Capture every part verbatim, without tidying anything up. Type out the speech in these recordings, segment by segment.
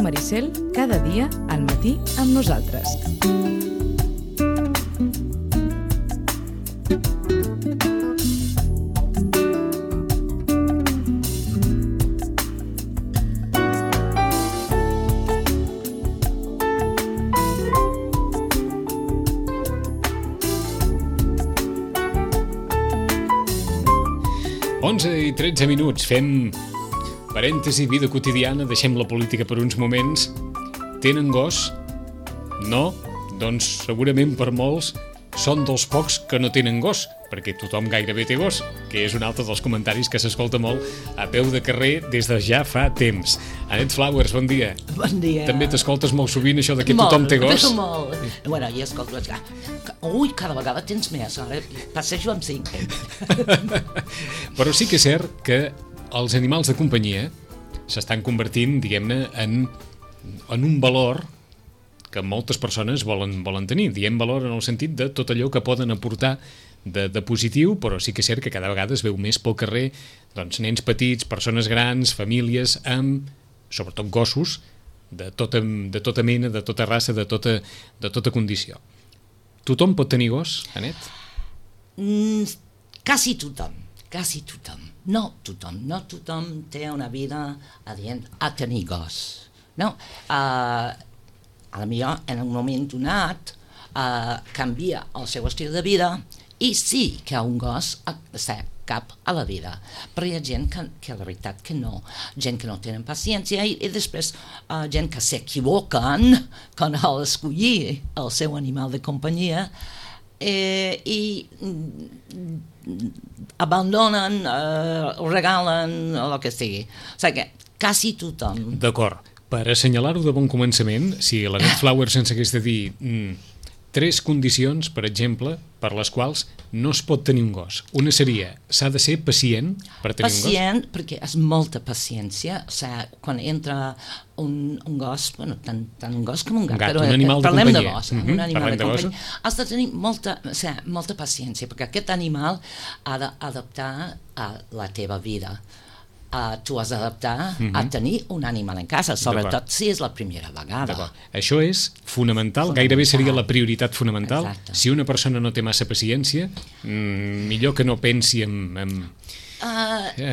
Maricel, cada dia al matí amb nosaltres. onze i tretze minuts, fem parèntesi, vida quotidiana, deixem la política per uns moments. Tenen gos? No? Doncs segurament per molts són dels pocs que no tenen gos, perquè tothom gairebé té gos, que és un altre dels comentaris que s'escolta molt a peu de carrer des de ja fa temps. Anet Flowers, bon dia. Bon dia. També t'escoltes molt sovint això de que molt, tothom té gos? Molt, molt. Bueno, jo escolto... Ui, cada vegada tens més, ara passejo amb cinc. Però sí que és cert que els animals de companyia s'estan convertint, diguem-ne, en, en un valor que moltes persones volen, volen tenir. Diem valor en el sentit de tot allò que poden aportar de, de positiu, però sí que és cert que cada vegada es veu més pel carrer doncs, nens petits, persones grans, famílies amb, sobretot gossos, de tota, de tota mena, de tota raça, de tota, de tota condició. Tothom pot tenir gos, Anet? Mm, quasi tothom, quasi tothom. No tothom, no tothom té una vida adient a tenir gos. No? Uh, a la millor, en un moment donat, uh, canvia el seu estil de vida i sí que un gos està cap a la vida. Però hi ha gent que, que la veritat que no, gent que no tenen paciència i, i després uh, gent que s'equivoquen quan al escollir el seu animal de companyia eh, i mm, abandonen, eh, regalen el que sigui. O sigui que quasi tothom. D'acord. Per assenyalar-ho de bon començament, si l'Anet Flowers ens hagués de dir mm, tres condicions, per exemple, per les quals no es pot tenir un gos. Una seria, s'ha de ser pacient per tenir pacient, un gos? Pacient, perquè és molta paciència. O sigui, quan entra un, un gos, bueno, tant, tant un gos com un gat, un gat, però un animal de parlem companyia. de gos, Mm-hmm. un animal Parlem de de companyia. Has de tenir molta, o sigui, molta paciència, perquè aquest animal ha d'adaptar a la teva vida. Uh, tu has d'adaptar mm-hmm. a tenir un animal en casa, sobretot si és la primera vegada. Això és fonamental, fonamental, gairebé seria la prioritat fonamental. Exacte. Si una persona no té massa paciència, mm, millor que no pensi en... en... Uh, eh,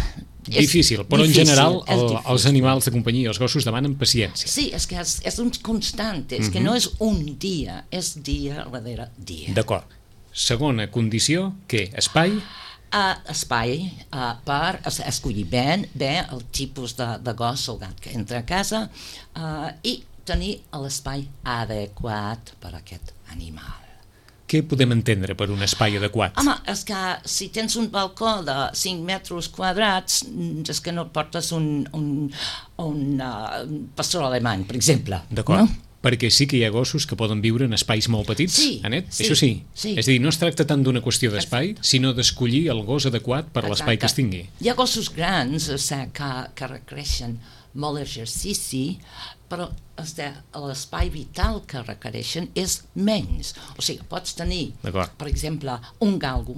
difícil, però difícil, en general el, difícil. els animals de companyia, els gossos, demanen paciència. Sí, és que és, és un constant, és mm-hmm. que no és un dia, és dia darrere dia. D'acord. Segona condició, què? Espai? Uh, espai uh, per o sigui, escollir bé, bé el tipus de, de gos o gat que entra a casa uh, i tenir l'espai adequat per a aquest animal. Què podem entendre per un espai adequat? Home, és que si tens un balcó de cinc metres quadrats, és que no portes un, un, un uh, pastor alemany, per exemple. D'acord. No? Perquè sí que hi ha gossos que poden viure en espais molt petits, sí, Anet? Sí, això sí. sí. És a dir, no es tracta tant d'una qüestió d'espai, sinó d'escollir el gos adequat per l'espai que es tingui. Hi ha gossos grans, o sigui, que, que requereixen molt exercici, però o sigui, l'espai vital que requereixen és menys. O sigui, pots tenir, per exemple, un galgo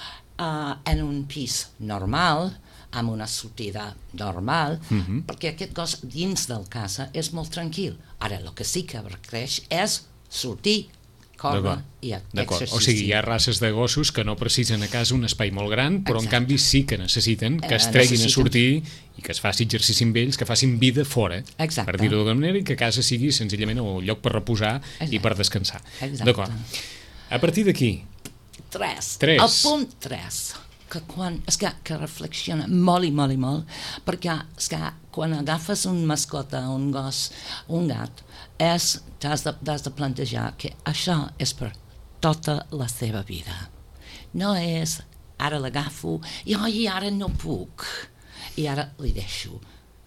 uh, en un pis normal, amb una sortida normal, mm-hmm. perquè aquest gos dins del casa és molt tranquil. Ara, el que sí que requereix és sortir, córrer i exercici. O sigui, hi ha races de gossos que no precisen a casa un espai molt gran, però Exacte. En canvi sí que necessiten que es treguin eh, a sortir i que es faci exercici amb ells, que facin vida fora, Exacte. Per dir-ho d'alguna manera, i que a casa sigui senzillament un lloc per reposar Exacte. I per descansar. Exacte. D'acord. A partir d'aquí... Tres. Tres. El punt tres. Que quan, és que, que reflexiona molt i molt i molt, perquè és que quan agafes un mascota, un gos, un gat, és, t'has de, t'has de plantejar que això és per tota la seva vida. No és, ara l'agafo, i oi, ara no puc, i ara li deixo.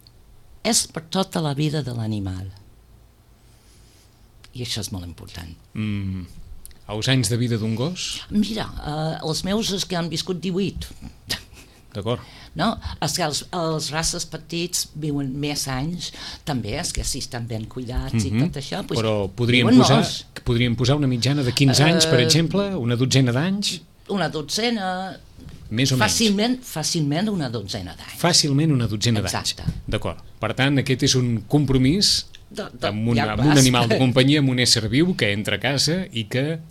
És per tota la vida de l'animal. I això és molt important. Mm. Els anys de vida d'un gos? Mira, uh, els meus és que han viscut divuit. D'acord. No? És que els, els races petits viuen més anys, també, és que si estan ben cuidats mm-hmm. i tot això... Pues, però podríem posar, podríem posar una mitjana de quinze uh, anys, per exemple, una dotzena d'anys? Una dotzena... més o fàcilment, menys. Fàcilment una dotzena d'anys. Fàcilment una dotzena d'anys. D'acord. Per tant, aquest és un compromís de, de, amb, un, ja amb un animal de companyia, amb un ésser viu que entra a casa i que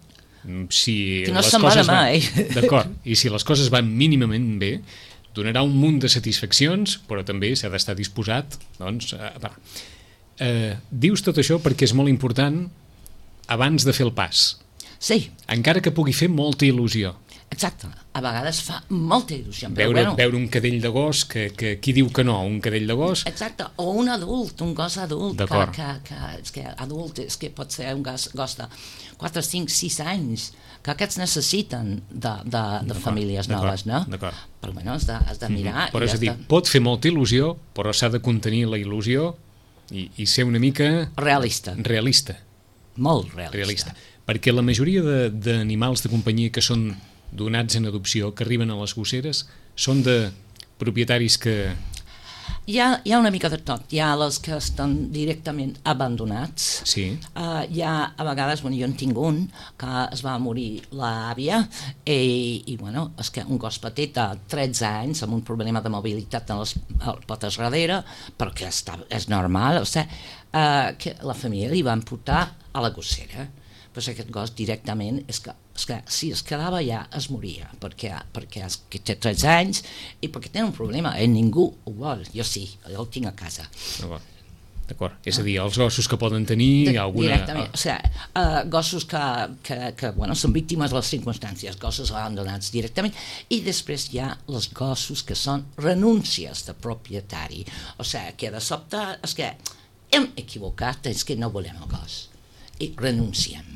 si que no les se'n coses va van, d'acord, i si les coses van mínimament bé, donarà un munt de satisfaccions, però també s'ha d'estar disposat, doncs, a, a, eh, dius tot això perquè és molt important abans de fer el pas. Sí. Encara que pugui fer molta il·lusió. Exacte. A vegades fa molta il·lusió. Veure, bueno, veure un cadell de gos, que, que qui diu que no, un cadell de gos... Exacte, o un adult, un gos adult, que, D'acord. que, que, és que adult és que pot ser un gos, gos de quatre, cinc, sis anys, que aquests necessiten de, de, de famílies noves, no? D'acord. Però bueno, has de, has de mirar... Mm-hmm. Però i és a has dir, de... pot fer molta il·lusió, però s'ha de contenir la il·lusió i, i ser una mica... Realista. Realista. Molt realista. Realista. Perquè la majoria de- d'animals de, de companyia que són donats en adopció, que arriben a les gosseres, són de propietaris que... Hi ha, hi ha una mica de tot. Hi ha els que estan directament abandonats. Sí. Uh, hi ha, a vegades, bueno, jo en tinc un, que es va morir l'àvia, i, i bueno, és que un gos petit de tretze anys, amb un problema de mobilitat en les potes darrere, però que està, és normal, o sigui, uh, que la família li van portar a la gossera. Però aquest gos directament, és que, és que si es quedava ja es moria, perquè, perquè és, que té tretze anys i perquè té un problema, eh? Ningú ho vol, jo sí, jo el tinc a casa. D'acord. D'acord. És a dir, els gossos que poden tenir De, alguna... Directament, o sigui, uh, gossos que, que, que bueno, són víctimes de les circumstàncies, gossos abandonats directament, i després hi ha els gossos que són renúncies de propietari, o sigui, que de sobte és que hem equivocat, és que no volem el gos, i renunciem.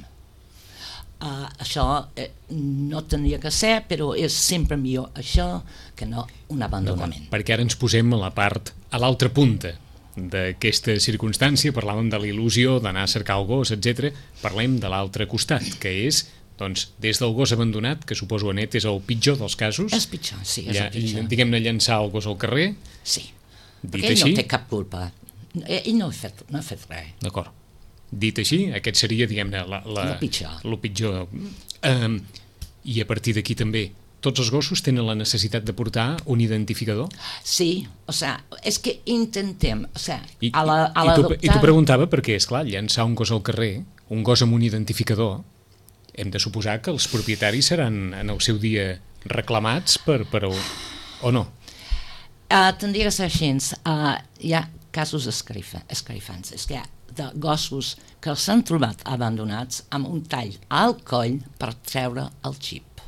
Uh, això eh, no tindria que ser, però és sempre millor això que no un abandonament. Perquè ara ens posem a la part, a l'altra punta d'aquesta circumstància, parlàvem de la il·lusió d'anar a cercar el gos, etcètera. Parlem de l'altre costat, que és, doncs, des del gos abandonat, que suposo, Anet, és el pitjor dels casos. És pitjor, sí, és ja, el pitjor. Diguem-ne, llançar el gos al carrer. Sí, Dit perquè ell així, no té cap culpa. Ell no ha fet, no ha fet res. d'acord. Dit així, aquest seria, diguem-ne, la, la, Lo pitjor. Lo pitjor. Um, I a partir d'aquí també, tots els gossos tenen la necessitat de portar un identificador? Sí, o sea, és que intentem, o sea, I, a la, a i, t'ho, l'adoptar... I t'ho preguntava perquè, és clar, llançar un gos al carrer, un gos amb un identificador, hem de suposar que els propietaris seran en el seu dia reclamats per, per o, o no? Uh, tindria que ser així. Uh, hi ha casos escarifa, escarifants. És que hi ha de gossos que s'han trobat abandonats amb un tall al coll per treure el xip.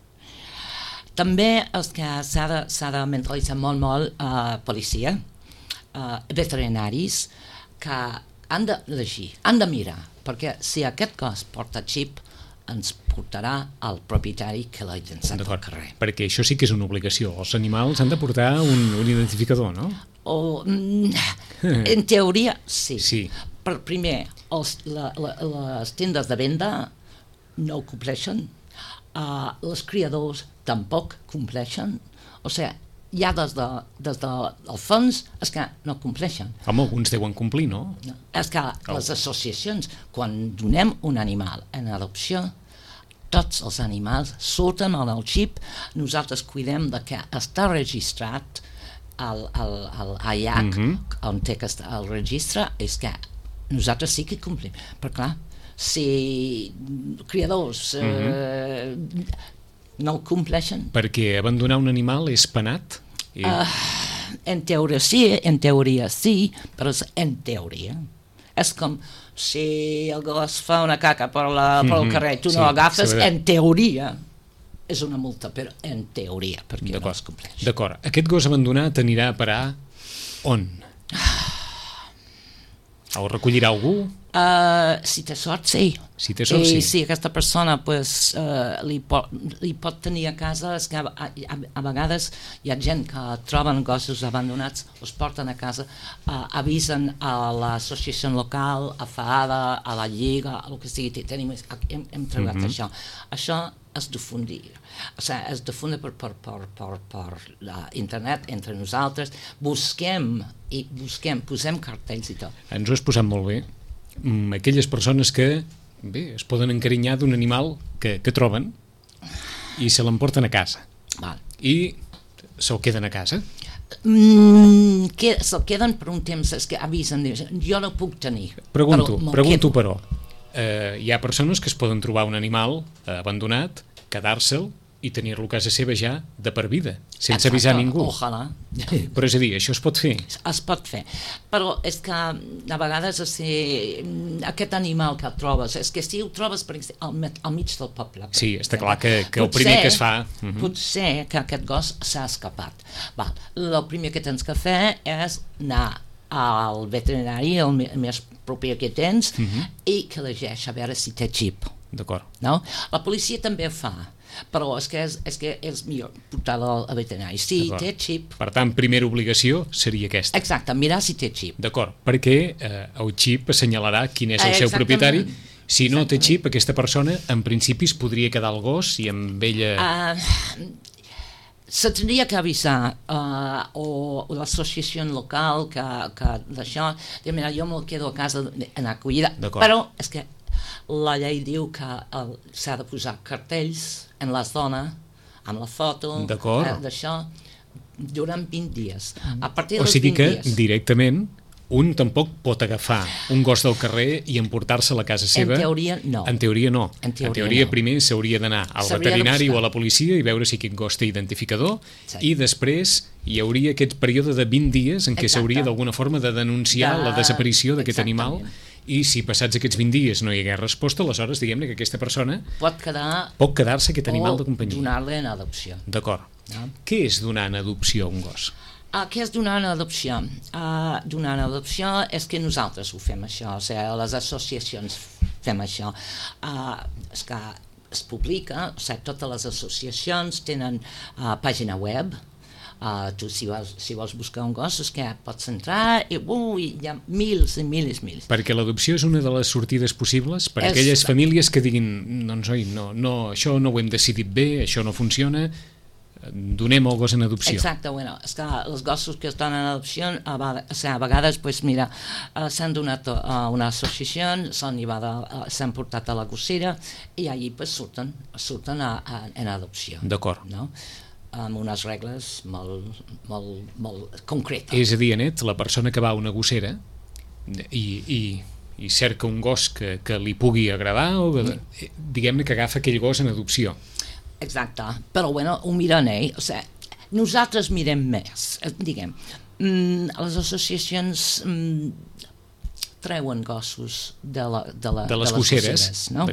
També és que s'ha de, s'ha de mentalitzar molt, molt uh, policia, uh, veterinaris, que han de llegir, han de mirar, perquè si aquest gos porta xip, ens portarà al propietari que l'ha llançat al carrer. Perquè això sí que és una obligació. Els animals han de portar un, un identificador, no? O, mm, en teoria, sí. Sí. Per primer, els, la, la, les tendes de venda no ho compleixen, uh, els criadors tampoc compleixen, o sigui, ja des, de, des de, del fons és que no compleixen. Home, alguns deuen complir, no? No. És que les associacions, quan donem un animal en adopció, tots els animals surten amb el xip, nosaltres cuidem de que està registrat al, al, al A I H, mm-hmm. on té que estar el registre, és que nosaltres sí que complim. Però clar, si criadors eh, mm-hmm. no ho compleixen... Perquè abandonar un animal és penat? I... Uh, en teoria sí, en teoria sí, però és en teoria. És com si el gos fa una caca per la, mm-hmm. pel carrer i tu sí, no l'agafes, en teoria és una multa, però en teoria, perquè no es compleix. D'acord. Aquest gos abandonat anirà a parar on? El recollirà algú? Uh, si té sort, sí. Si té sort, I, sí. si aquesta persona pues, uh, li, pot, li pot tenir a casa, és que a, a, a vegades hi ha gent que troben gossos abandonats, els porten a casa, uh, avisen a l'associació local, a FAADA, a la Lliga, a el que sigui, tenim, hem, hem trobat mm-hmm. això. Això es difundir, o sigui, es difundir per, per, per, per, per la internet entre nosaltres, busquem i busquem, posem cartells i tot. Ens ho has posat molt bé. Mm, aquelles persones que bé, es poden encarinyar d'un animal que, que troben i se l'emporten a casa. Val. i se'l queden a casa. Mm, que, se'l queden per un temps, és que avisen, jo no puc tenir. Pregunto, però pregunto però, eh, hi ha persones que es poden trobar un animal eh, abandonat, quedar-se'l i tenir-lo a casa seva ja de per vida, sense Exacte, avisar ningú. Ojalà. Però és a dir, això es pot fer? Es pot fer, però és que a vegades si, aquest animal que trobes, és que si ho trobes per exemple, al, al mig del poble. Sí, està clar que, que el primer que es fa... Uh -huh. Potser que aquest gos s'ha escapat. Val. El primer que tens que fer és anar al veterinari, el més proper que tens, uh -huh. i que llegeix a veure si té xip. D'acord. No? La policia també ho fa, però és que és, és, que és millor portar-lo al veterinari. Si té xip... Per tant, primera obligació seria aquesta. Exacte, mirar si té xip. D'acord, perquè eh, el xip assenyalarà quin és el seu Exactament. propietari. Si no té Exactament. xip, aquesta persona en principi es podria quedar al gos i amb ella... Uh, se tindria que avisar uh, o, o l'associació local que, que d'això, de mira, jo me'l quedo a casa en acollida, però és que la llei diu que el, s'ha de posar cartells en la zona amb la foto eh, d'això durant vint dies. A partir dels o sigui que dies, directament un tampoc pot agafar un gos del carrer i emportar-se a la casa seva. En teoria no. En teoria no. En teoria, en teoria no. primer s'hauria d'anar al veterinari o a la policia i veure si aquest gos té identificador, sí. I després hi hauria aquest període de vint dies en què s'hauria d'alguna forma de denunciar de... la desaparició d'aquest animal, i si passats aquests vint dies no hi hagués resposta, aleshores diguem-ne que aquesta persona pot quedar pot quedar-se aquest animal de companyia. O donar-li en adopció. D'acord. No? Què és donar en adopció un gos? Uh, què és donar en adopció? Uh, donar en adopció és que nosaltres ho fem això, o sigui, les associacions fem això. Uh, és que es publica, o sigui, totes les associacions tenen uh, pàgina web. Uh, tu si vols, si vols buscar un gos és que pots entrar i, uh, i hi ha mils i mils i mils. Perquè l'adopció és una de les sortides possibles per a és... aquelles famílies que diguin doncs oi, no, no, això no ho hem decidit bé, això no funciona, donem el gos en adopció. Exacte, bueno, és que els gossos que estan en adopció a vegades, a vegades pues, mira, uh, s'han donat a una associació, s'han portat a la gossera i allí pues, surten, surten a, a, en adopció. D'acord. No? Amb unes regles molt, molt, molt concretes. És a dir, Anet, la persona que va a una gossera i, i, i cerca un gos que, que li pugui agradar, o diguem-ne que agafa aquell gos en adopció. Exacte, però bueno, ho miren ell, o sigui, nosaltres mirem més, diguem, mm, les associacions mm, treuen gossos de, la, de, la, de les de les gosseres, gosseres, no?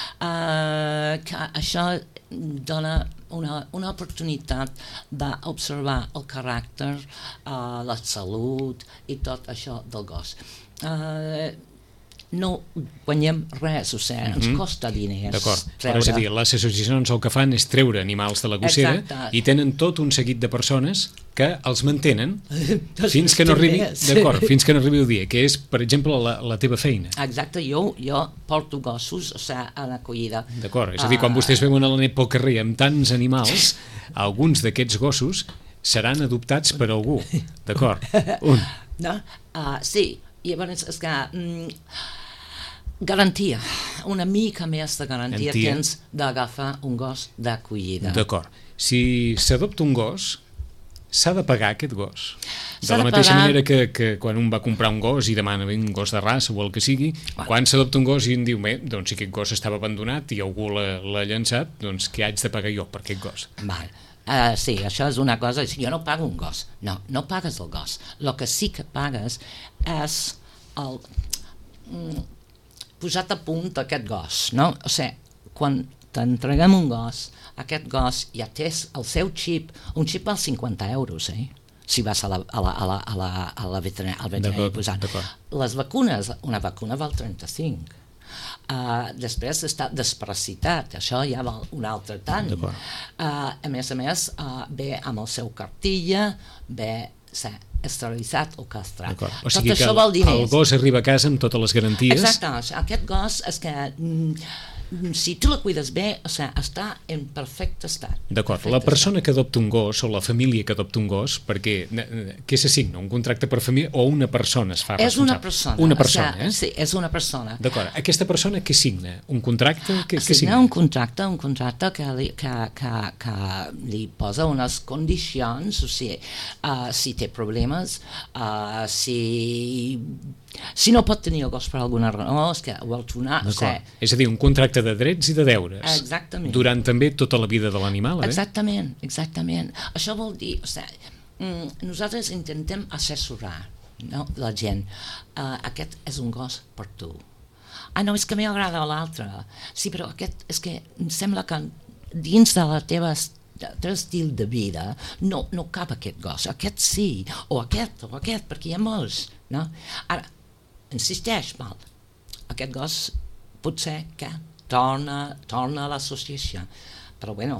Uh, que això dona una, una oportunitat d'observar el caràcter, uh, la salut i tot això del gos. Uh, no guanyem res, o sigui, ens mm-hmm. costa diners. D'acord, però és a dir, les associacions el que fan és treure animals de la gossera. Exacte. I tenen tot un seguit de persones que els mantenen fins que no arribi, d'acord, fins que no arribi el dia, que és, per exemple, la, la teva feina. Exacte, jo, jo porto gossos, o sigui, a l'acollida. D'acord, és a dir, quan vostès veuen a la nit pel carrer amb tants animals, alguns d'aquests gossos seran adoptats per algú, d'acord? Un. No? Uh, sí, i llavors és que... Mm, garantia, una mica més de garantia Entia. Tens d'agafar un gos d'acollida. D'acord. Si s'adopta un gos, s'ha de pagar aquest gos. De la mateixa pagar... manera que, que quan un va comprar un gos i demana un gos de raça o el que sigui, bueno. Quan s'adopta un gos i en diu, bé, doncs si aquest gos estava abandonat i algú l'ha llançat, doncs què haig de pagar jo per aquest gos? Val. Uh, sí, això és una cosa, jo no pago un gos, no, no pagues el gos. El que sí que pagues és el... Mm, posat a punt aquest gos, no? O sigui, quan t'entreguem un gos, aquest gos ja té el seu xip, un xip val cinquanta euros, eh? Si vas a la, a la, a la, a la, a la veterinària, al veterinari posant. Les vacunes, una vacuna val trenta-cinc. Uh, després està desparasitat, això ja val un altre tant. Uh, a més a més, uh, ve amb el seu cartilla, ve... Sí, esterilitzat o castrat. O sigui tot que el, el gos arriba a casa amb totes les garanties. Exacte, aquest gos és que mm, si tu la cuides bé, o sigui, està en perfecte estat. D'acord, perfecte la persona estat. que adopta un gos o la família que adopta un gos, perquè què s'assigna? Un contracte per família o una persona es fa És responsable? una persona. Una persona, o sigui, eh? Sí, és una persona. D'acord, aquesta persona què signa? Un contracte? Què, què Signa signa? un contracte, un contracte que li, que, que, que li posa unes condicions, o sigui, uh, si té problemes, uh, si, si no pot tenir el gos per alguna raó, és que vol tornar, o sigui, És a dir, un contracte de drets i de deures. Exactament. Durant també tota la vida de l'animal, eh? Exactament, exactament. Això vol dir, o sigui, mm, nosaltres intentem assessorar, no, la gent. Uh, aquest és un gos per tu. Ah, no, és que m'agrada l'altre. Sí, però aquest, és que em sembla que dins de la teva el teu estil de vida no, no cap aquest gos, aquest sí, o aquest, o aquest, perquè hi ha molts, no? Ara, insisteix, mal, aquest gos potser que torna, torna a l'associació, però bueno,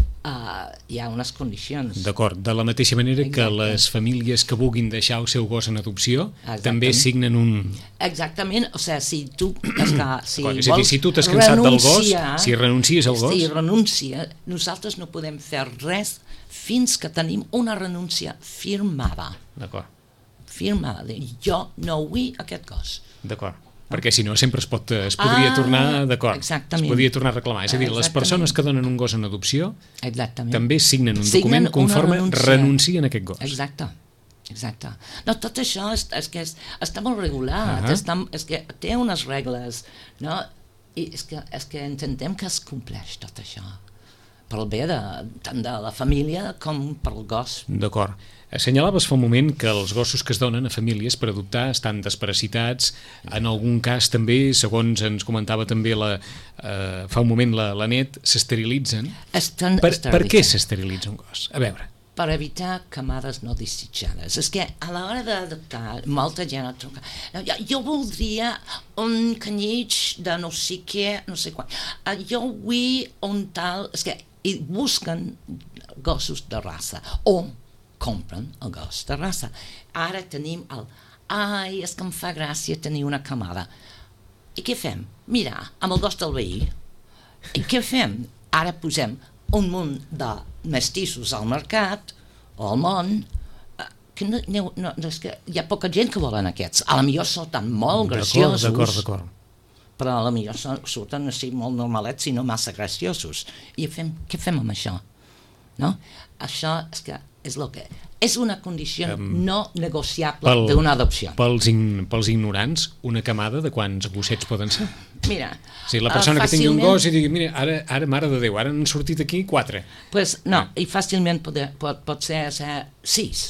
uh, hi ha unes condicions. D'acord, de la mateixa manera Exacte. que les famílies que vulguin deixar el seu gos en adopció Exactament. també signen un... Exactament, o sigui, si tu, és que, si D'acord, és a dir, vols si tu t'has cansat del gos, renunciar, si renuncies al gos... Si renuncia, nosaltres no podem fer res fins que tenim una renúncia firmada. D'acord, Firmada. De, jo no vull aquest gos. d'acord. Perquè si no sempre es, pot, es podria Ah, tornar, d'acord, es exactament. podria tornar a reclamar. És a dir, les Exactament. persones que donen un gos en adopció Exactament. també signen un Signen document una conforme renúncia. renuncien a aquest gos. Exacte. Exacte. No, tot això és, és que és, està molt regulat, Ahà. està, és que té unes regles, no? I és que, és que intentem que es compleix tot això, pel bé de, tant de la família com pel gos. D'acord. Assenyalaves fa un moment que els gossos que es donen a famílies per adoptar estan desparasitats, en algun cas també, segons ens comentava també la, eh, fa un moment la, la Net, s'esterilitzen. Estan Per, per què esterilitzats. s'esterilitza un gos? A veure, Per evitar camades no desitjades. És que a l'hora d'adoptar, molta gent et truca. No, jo, jo voldria un canyig de no sé què, no sé quan. Uh, jo vull un tal... És que i busquen gossos de raça o compren el gos de raça. Ara tenim el... Ai, és que em fa gràcia tenir una camada. I què fem? Mira, amb el gos del veí. I què fem? Ara posem un munt de mestissos al mercat o al món eh, que no, no, no, és que hi ha poca gent que volen aquests. A la millor surten molt d'acord, graciosos, d'acord, d'acord. però a la millor surten així molt normalets i no massa graciosos. I fem, què fem amb això? No? Això és que és el que és una condició um, no negociable pel, d'una adopció. Pels, in, pels ignorants, una camada de quants gossets poden ser? Mira, O sigui, la persona uh, que tingui un fàcilment- gos i digui, mira, ara, ara mare de Déu, ara han sortit aquí quatre. Pues no, i fàcilment pot, pot, pot ser, ser sis.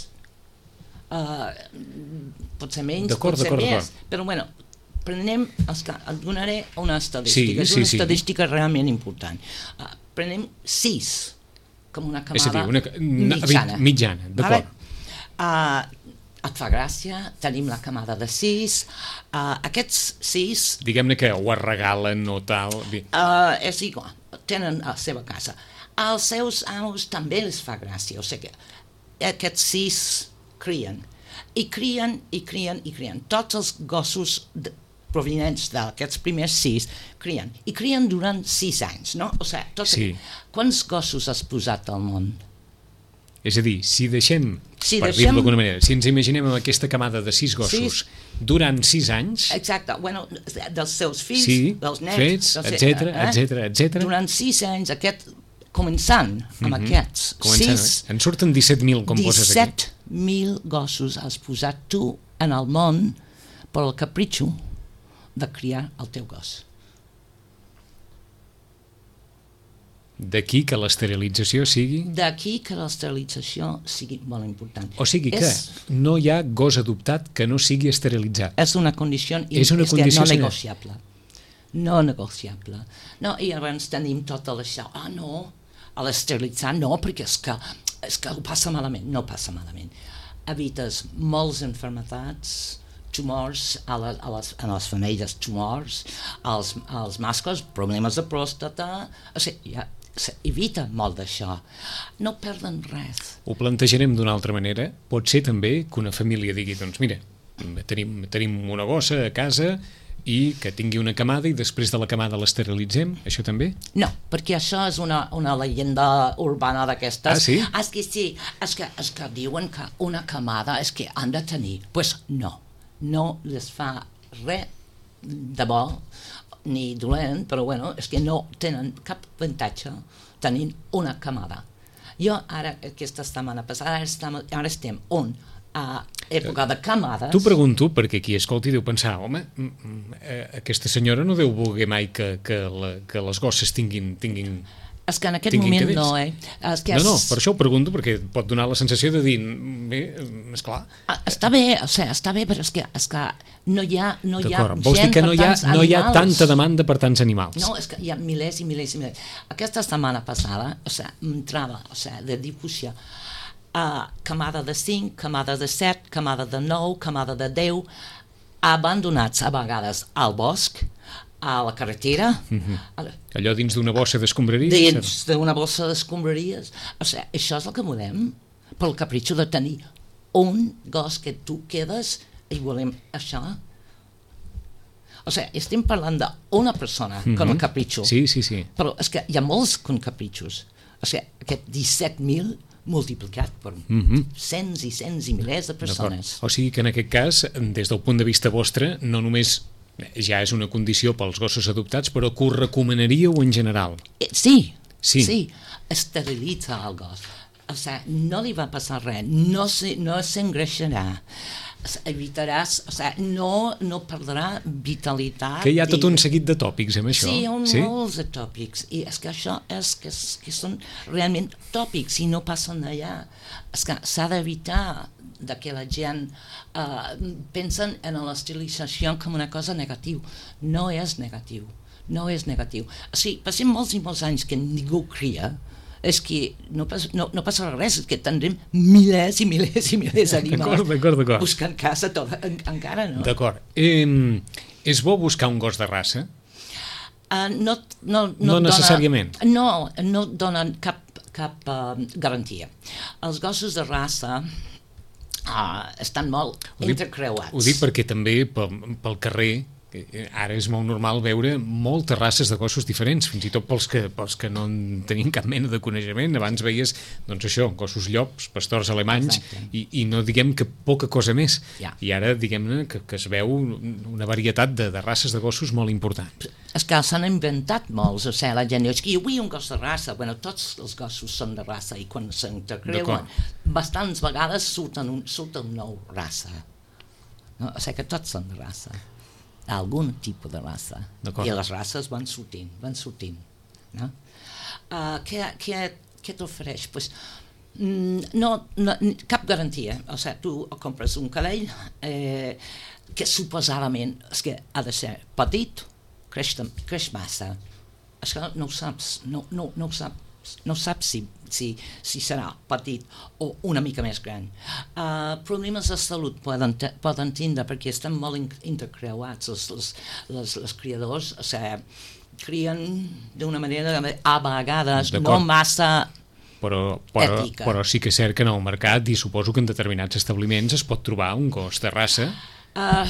Uh, pot ser menys, D'acord, pot ser d'acord, més. d'acord. Però bueno, prenem, els que, et donaré una Sí, estadística, és sí, una sí. estadística realment important. Uh, prenem sis, com una És a dir, camada una, mitjana. mitjana, d'acord. Uh, et fa gràcia, tenim la camada de sis, uh, aquests sis Diguem-ne que ho regalen o tal. Di- Uh, és igual, tenen a la seva casa. Als seus amos també els fa gràcia, o sigui que aquests sis crien, i crien, i crien, i crien. Tots els gossos de, provinents d'aquests primers sis crien, i crien durant sis anys, no? O sigui, tot Sí. quants gossos has posat al món? És a dir, si deixem, Si per deixem- dir-ho d'alguna manera, si ens imaginem amb aquesta camada de sis gossos Sis. durant sis anys, Exacte, bueno, dels seus fills, Sí, dels nets, fets, dels- etcètera, eh? etcètera, etcètera. Durant sis anys, aquest, començant amb Mhm. aquests comencem, sis, en surten disset mil, com poses aquí. disset mil gossos has posat tu en el món per el capritxo de criar el teu gos. D'aquí que l'esterilització sigui... D'aquí que l'esterilització sigui molt important. O sigui que És, no hi ha gos adoptat que no sigui esterilitzat. és una condició, És una és que condició no sine- negociable. No negociable. No, i llavors tenim tot això. Ah, no, a l'esterilitzar no, perquè és que, és que ho passa malament. No passa malament. Evites molts enfermetats, tumors a, la, a, les, a les femelles, tumors, als, als mascles, problemes de pròstata, o sigui, ja, evita molt d'això. No perden res. Ho plantejarem d'una altra manera. Pot ser també que una família digui, doncs mira, tenim, tenim una gossa a casa i que tingui una camada i després de la camada l'esterilitzem, això també? No, perquè això és una, una llegenda urbana d'aquestes. Ah, sí? És que sí, és que, és que diuen que una camada és que han de tenir. Doncs pues no, no les fa res de bo ni dolent, però bueno, és que no tenen cap avantatge tenint una camada. Jo ara, aquesta setmana passada, ara estem, ara estem on? A època de camades. T'ho pregunto perquè qui escolti deu pensar, home, aquesta senyora no deu voler mai que, que, la, que les gosses tinguin... tinguin és que en aquest moment cadets. No, eh? És que no, no, és... per això ho pregunto, perquè pot donar la sensació de dir, bé, esclar. Està bé, o sigui, està bé, però és que, és que no hi ha, no hi ha gent Vols dir que no hi ha, no hi ha tanta demanda per tants animals? No, és que hi ha milers i milers i milers. Aquesta setmana passada, o sigui, entrava, o sigui, de difusió, Uh, camada de cinc, camada de set, camada de nou, camada de deu, abandonats a vegades al bosc, a la carretera. Mm-hmm. a la... Allò dins d'una bossa d'escombraries? Dins d'una bossa d'escombraries. O sigui, això és el que volem, pel capritxo de tenir un gos que tu quedes i volem això. O sigui, estem parlant d'una persona mm-hmm. con el capritxo. Sí, sí, sí. Però és que hi ha molts con capritxos. O sigui, aquest disset mil multiplicat per mm-hmm. cents i cents i milers de persones. O sigui que en aquest cas, des del punt de vista vostre, no només ja és una condició pels gossos adoptats, però que ho recomanaríeu en general? Eh, sí, sí, sí, esterilitza el gos. O sigui, no li va passar res, no s'engreixarà, evitaràs, o sigui, no, no perdrà vitalitat. Que hi ha tot un seguit de tòpics amb això. Sí, hi ha sí? molts de tòpics, i és que això és que, que són realment tòpics i no passen allà. És que s'ha d'evitar de que la gent uh, pensen en l'estilització com una cosa negativa. No és negatiu, no és negatiu. O sigui, passem molts i molts anys que ningú cria, és que no, pas, no, no passa res, és que tindrem milers i milers i milers d'animals buscant casa tot, en, encara no. D'acord. Eh, és bo buscar un gos de raça? Uh, no, no, no, no necessàriament? Dona, no, no donen cap, cap uh, garantia. Els gossos de raça uh, estan molt ho dic, intercreuats. Ho dic perquè també pel, pel carrer ara és molt normal veure moltes races de gossos diferents, fins i tot pels que, pels que no en tenien cap mena de coneixement. Abans veies, doncs això, gossos llops, pastors alemanys, i, i no diguem que poca cosa més. Ja. I ara, diguem-ne, que, que es veu una varietat de, de races de gossos molt important. És que s'han inventat molts, o sigui, la gent diu que jo vull un gos de raça. Bueno, tots els gossos són de raça, i quan s'intercreuen, bastants vegades surten un, surten un nou raça. No? O sigui que tots són de raça. Algun tipus de raça. I les races van sortint, van sortint. No? Uh, què què, què t'ofereix? Pues, no, no, cap garantia. O sigui, tu compres un cadell eh, que suposadament és que ha de ser petit, creix, creix massa. Això no ho saps, no, no, no ho saps. No saps si, si, si serà petit o una mica més gran. Uh, problemes de salut poden, poden tindre perquè estan molt intercreuats els, els, les, les criadors, o sigui, crien d'una manera a vegades no massa però, però, ètica. Però sí que és cert que en el mercat, i suposo que en determinats establiments es pot trobar un gos de raça uh,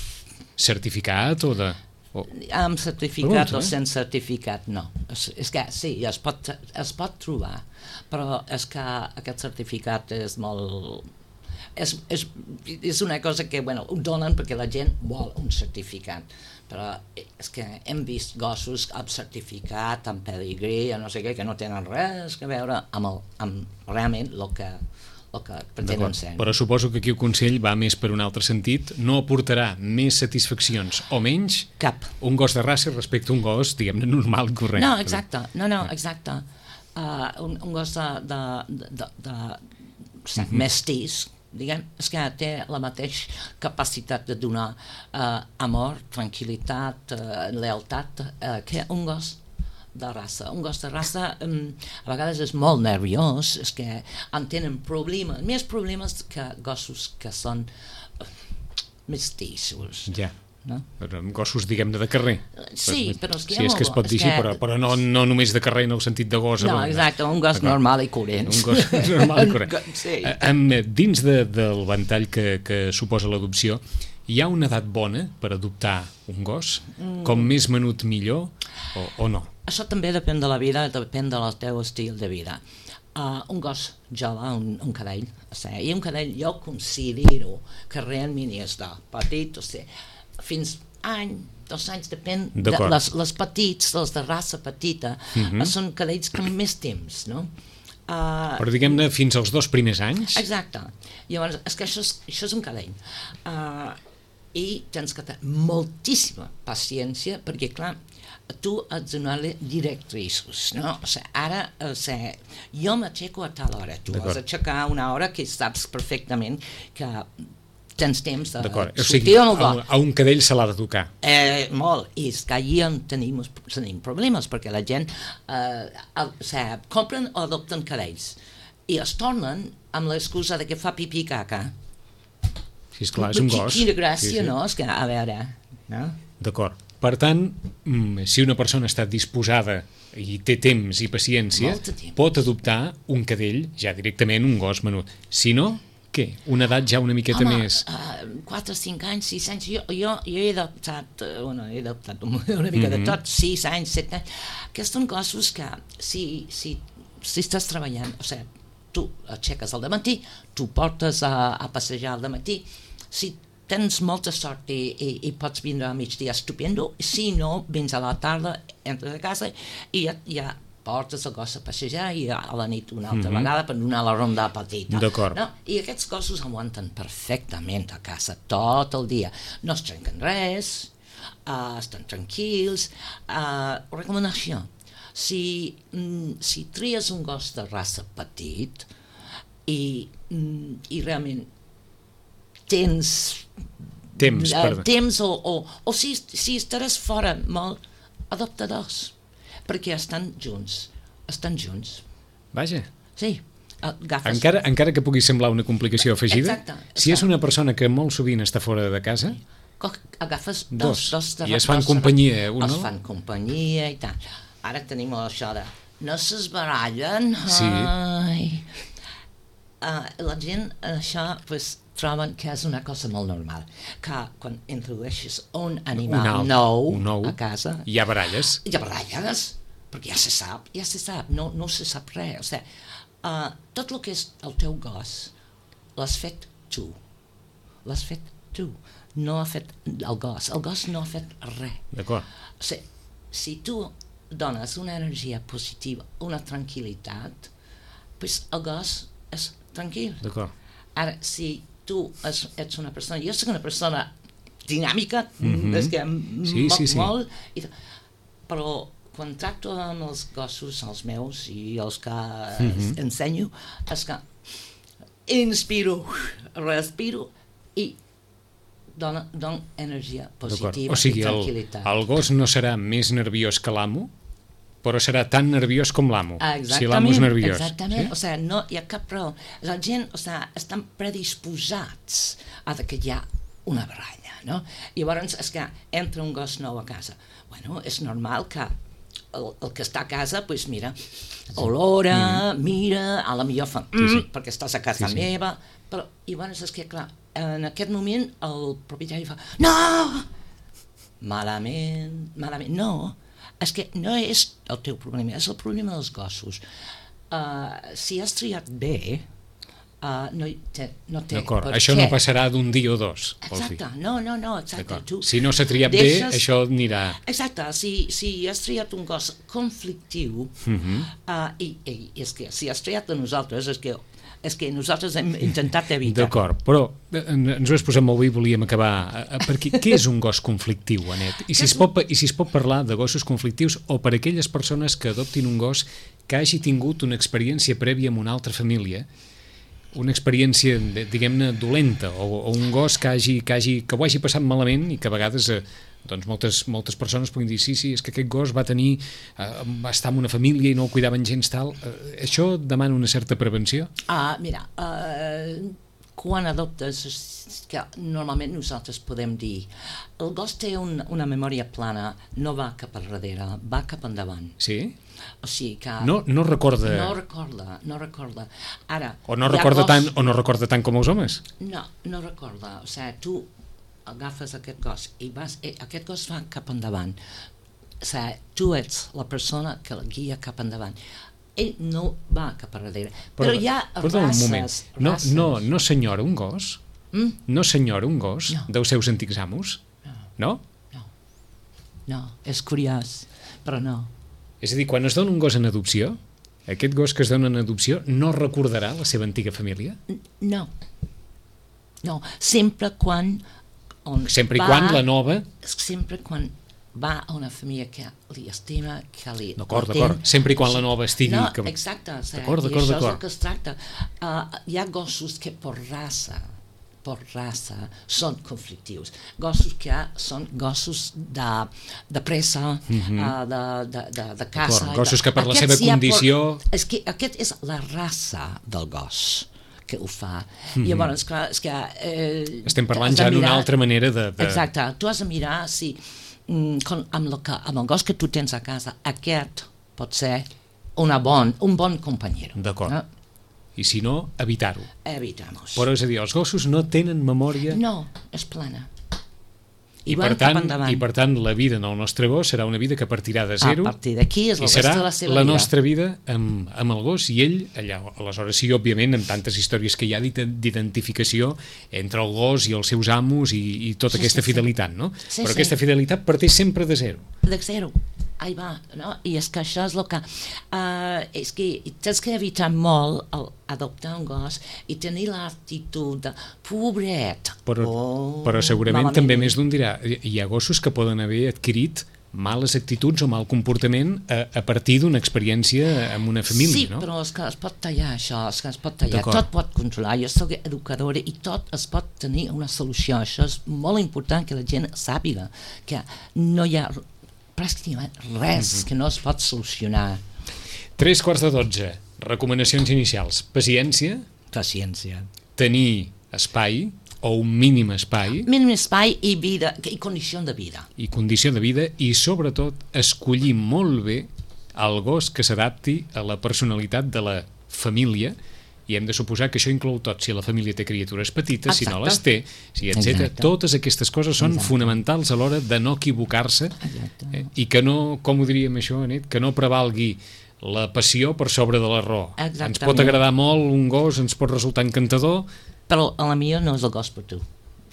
certificat o de... Oh. Amb certificat o sense certificat, no. És, és que sí, es pot, es pot trobar, però és que aquest certificat és molt... És, és, és una cosa que, bueno, ho donen perquè la gent vol un certificat, però és que hem vist gossos amb certificat, amb pedigrí, no sé què, que no tenen res a veure amb, el, amb realment el que... que pretenen ser. Però suposo que aquí el consell va més per un altre sentit, no aportarà més satisfaccions o menys cap un gos de raça respecte a un gos, diguem-ne, normal, correcte. No, exacte, no, no, exacte. Uh, un, un gos de, de, de, de, de uh-huh. mestís, diguem, és que té la mateixa capacitat de donar uh, amor, tranquil·litat, uh, lealtat uh, que un gos de raça. Un gos de raça um, a vegades és molt nerviós, és que en tenen problemes, més problemes que gossos que són uh, mestissos. Ja. No? Gossos, diguem-ne, de carrer. Sí, però és que... Sí, és que es pot dir així, però, però no, no només de carrer en el sentit de gos. No, exacte, un gos normal i corrent. Un gos normal i corrent. Sí. Dins de, del ventall que, que suposa l'adopció, hi ha una edat bona per adoptar un gos? Com més menut millor o, o no? Això també depèn de la vida, depèn del teu estil de vida. Uh, un gos jove, un, un cadell, o sigui, i un cadell jo considero que realment és de petit, o sigui, fins any, dos anys, depèn de les, les petits, els de raça petita, uh-huh. són cadells que més temps, no? Uh, Però diguem-ne fins als dos primers anys? Exacte. Llavors, és que això és, això és un cadell. Uh, I tens que tenir moltíssima paciència, perquè, clar, tu has de donar-li directrius, no? O sigui, ara, o sigui, jo m'aixeco a tal hora, tu has d'aixecar una hora que saps perfectament que tens temps de sortir o sigui, amb el gos. A un cadell se l'ha de tocar. Eh, molt, i és que allí en tenim, tenim problemes, perquè la gent eh, el, o sigui, compren o adopten cadells i es tornen amb l'excusa de que fa pipí i caca. Sí, esclar, és un gos. Quina gràcia, sí, sí. no? És que, a veure, no? D'acord. Per tant, si una persona està disposada i té temps i paciència, temps. pot adoptar un cadell, ja directament un gos menut. Si no, què? Una edat ja una miqueta Home, més... Uh, quatre, cinc anys, sis anys, jo, jo, jo he adoptat, uh, bueno, he adoptat una mica mm-hmm. de tot, sis anys, set anys, que són gossos que si, si, si estàs treballant, o sigui, tu aixeques al dematí, tu portes a, a passejar al dematí, si tens molta sort i, i, i pots vindre a migdia, estupendo, si no, vens a la tarda, entres a casa i ja, ja portes el gos a passejar i a la nit una altra mm-hmm. vegada per donar la ronda petita. D'acord. No? I aquests gossos aguanten perfectament a casa tot el dia. No es trenquen res, uh, estan tranquils. Uh, recomanació, si, mm, si tries un gos de raça petit i, mm, i realment tens temps, uh, temps o, o, o si, si estaràs fora molt, adopta dos, perquè estan junts, estan junts. Vaja. Sí, agafes... Encara, encara que pugui semblar una complicació afegida, exacte, exacte. Si és una persona que molt sovint està fora de casa, agafes dos, dos, dos i es fan dos, companyia, un, no? Es fan companyia i tal. Ara tenim això de no s'esbarallen. Sí. Ai. Uh, la gent això pues, troben que és una cosa molt normal, que quan introdueixes un animal un alt, nou, un nou a casa hi ha baralles hi ha baralles, perquè ja se sap ja se sap, no, no se sap res, o sigui, uh, tot el que és el teu gos l'has fet tu l'has fet tu, no ha fet el gos, el gos no ha fet res. D'acord. O sigui, si tu dones una energia positiva, una tranquil·litat, pues el gos és tranquil. D'acord. Ara, si tu es, ets una persona, jo soc una persona dinàmica, mm-hmm. és que sí, molt, sí, sí. molt, i, però quan tracto amb els gossos, els meus i els que mm-hmm. ensenyo, és que inspiro, respiro i dona, dona energia positiva o sigui, i tranquil·litat. El, el gos no serà més nerviós que l'amo, però serà tan nerviós com l'amo, si l'amo és nerviós. Exactament, sí? O sigui, no hi ha cap raó. La gent, o sigui, estan predisposats a que hi ha una baralla, no? I llavors és que entra un gos nou a casa. Bueno, és normal que el, el que està a casa, doncs mira, olora, mm. mira, a la millor fa mm, sí, sí. perquè estàs a casa sí, sí. meva, però llavors és que, clar, en aquest moment el propietari fa no! Malament, malament, no! És que no és el teu problema, és el problema dels gossos. Uh, si has triat bé, uh, no, te, no té D'acord, per això què. no passarà d'un dia o dos. Exacte, no, no, no, exacte. Tu si no s'ha triat deixes... bé, això anirà... Exacte, si, si has triat un gos conflictiu, uh-huh. uh, i, i és que si has triat de nosaltres, és que és que nosaltres hem intentat evitar. D'acord, però ens ho has posat molt bé i volíem acabar. Perquè què és un gos conflictiu, Anet? I si, es pot, I si es pot parlar de gossos conflictius o per aquelles persones que adoptin un gos que hagi tingut una experiència prèvia amb una altra família, una experiència, diguem-ne, dolenta, o, o un gos que, hagi, que, hagi, que ho hagi passat malament i que a vegades... Eh, doncs moltes, moltes persones puguin dir sí, sí, és que aquest gos va tenir eh, va estar en una família i no el cuidaven gens tal. Eh, això demana una certa prevenció? Ah, mira, uh, quan adoptes, que normalment nosaltres podem dir el gos té un, una memòria plana, no va cap al darrere, va cap endavant. Sí? O sigui que... No, no recorda... No recorda, no recorda. Ara... O no recorda, gos... tant, o no recorda tant com els homes? No, no recorda. O sigui, tu agafes aquest gos i vas, eh, aquest gos va cap endavant, o sigui, tu ets la persona que el guia cap endavant. Ell no va cap a darrere. Però, però hi ha perdó, races... un moment. No, races. no, no senyora un gos? Mm? No senyora un gos No. dels seus antics amos? No? No, no, és curiós, però no. És a dir, quan es dona un gos en adopció, aquest gos que es dona en adopció no recordarà la seva antiga família? No, no, sempre quan... On Sempre i va, quan la nova... Sempre quan va a una família que li estima, que li... D'acord, entén. d'acord. Sempre i quan la nova estigui... No, que... exacte. O sigui, D'acord, i d'acord, això és d'acord. el que es tracta. Uh, hi ha gossos que per raça, per raça, són conflictius. Gossos que ha, són gossos de, de pressa, Mhm. uh, de, de, de, de caça. D'acord, gossos que per la Aquests seva ja condició... Per, és que aquest és la raça del gos que ho fa. Mhm. Llavors, clar, és que... Eh, Estem parlant has de ja d'una mirar- altra manera de... de... Exacte, tu has de mirar si mm, con, amb, lo que, amb el gos que tu tens a casa, aquest pot ser una bon, un bon companyero. D'acord. No? I si no, evitar-ho. Evitamos. Però és a dir, els gossos no tenen memòria... No, és plana. I, I van per, tant, cap endavant. I per tant, la vida en el nostre gos serà una vida que partirà de A zero partir d'aquí és i la serà resta de la seva la vida. nostra vida amb, amb el gos i ell allà. Aleshores sí, òbviament, amb tantes històries que hi ha d'ide- d'identificació entre el gos i els seus amos i, i tota Sí, aquesta sí, sí. fidelitat, no? Sí, Però sí. aquesta fidelitat parteix sempre de zero. De zero. Ahí va, no? I és que això és el que... Uh, és que tens que evitar molt el, adoptar un gos i tenir l'actitud de pobret. Però, oh, però segurament malament. també més d'un dirà, hi ha gossos que poden haver adquirit males actituds o mal comportament a, a partir d'una experiència amb una família, sí, no? però és que es pot tallar això, és que es pot tallar, D'acord. tot pot controlar, jo soc educadora i tot es pot tenir una solució, això és molt important que la gent sàpiga, que no hi ha pràcticament res Mhm. que no es pot solucionar. Tres quarts de dotze, recomanacions inicials. Paciència, Paciència. tenir espai o un mínim espai Mínim espai i vida, i condició de vida. i condició de vida i sobretot escollir molt bé el gos que s'adapti a la personalitat de la família i hem de suposar que això inclou tot, si la família té criatures petites, si no Exacte. les té, si etcètera. Exacte. Totes aquestes coses són Exacte. fonamentals a l'hora de no equivocar-se Exacte. eh, i que no, com ho diríem això, Anet, que no prevalgui la passió per sobre de la raó. Exactament. Ens pot agradar molt un gos, ens pot resultar encantador, Però a la millor no és el gos per tu.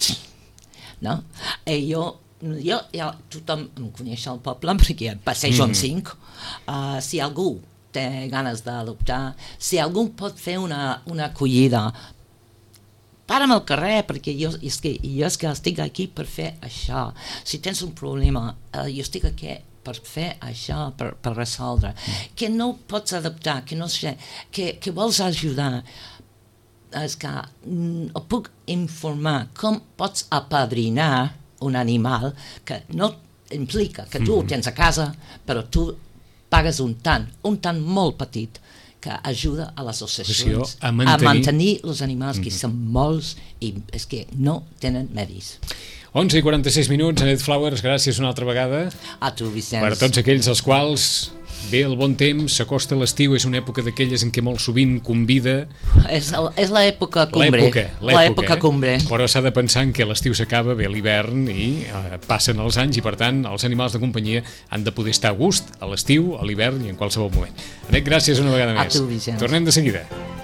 No? Eh, jo, jo, ja, tothom em coneix al poble perquè passejo amb Mhm. cinc. Uh, si algú té ganes d'adoptar, si algú pot fer una, una acollida, para'm al carrer, perquè jo és, que, jo és que estic aquí per fer això. Si tens un problema, uh, jo estic aquí per fer això, per, per resoldre. Que no pots adaptar, que no sé, que, que vols ajudar, és que mm, ho puc informar com pots apadrinar un animal que no implica que tu ho tens a casa, però tu pagues un tant, un tant molt petit, que ajuda a les associacions a mantenir- a mantenir els animals, que són molts i és que no tenen medis. onze i quaranta-sis minuts, Anet Flowers, gràcies una altra vegada A tu, Vicenç. per tots aquells als quals ve el bon temps, s'acosta l'estiu, és una època d'aquelles en què molt sovint convida És, el- és l'època cumbre. l'època, L'època eh? cumbre. Però s'ha de pensar en que l'estiu s'acaba, ve l'hivern i eh, passen els anys i per tant els animals de companyia han de poder estar a gust a l'estiu, a l'hivern i en qualsevol moment. Anet, gràcies una vegada A més. tu, Vicenç. Tornem de seguida.